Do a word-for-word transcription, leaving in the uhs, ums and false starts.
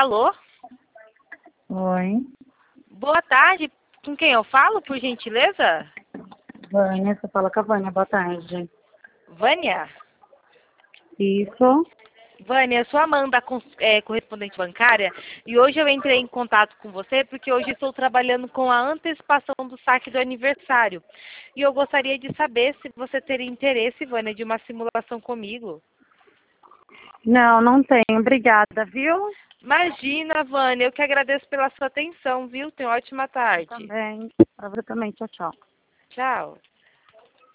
Alô? Oi, Boa tarde. Com quem eu falo, por gentileza? Vânia, você fala com a Vânia, boa tarde. Vânia? Isso, Vânia, eu sou a Amanda, cons- é, correspondente bancária, e hoje eu entrei em contato com você porque hoje estou trabalhando com a antecipação do saque do aniversário. E eu gostaria de saber se você teria interesse, Vânia, de uma simulação comigo. não, não tenho, obrigada, viu? Imagina, Vânia, eu que agradeço pela sua atenção, viu? Tenha uma ótima tarde. Também, pra você também, tchau, tchau. Tchau.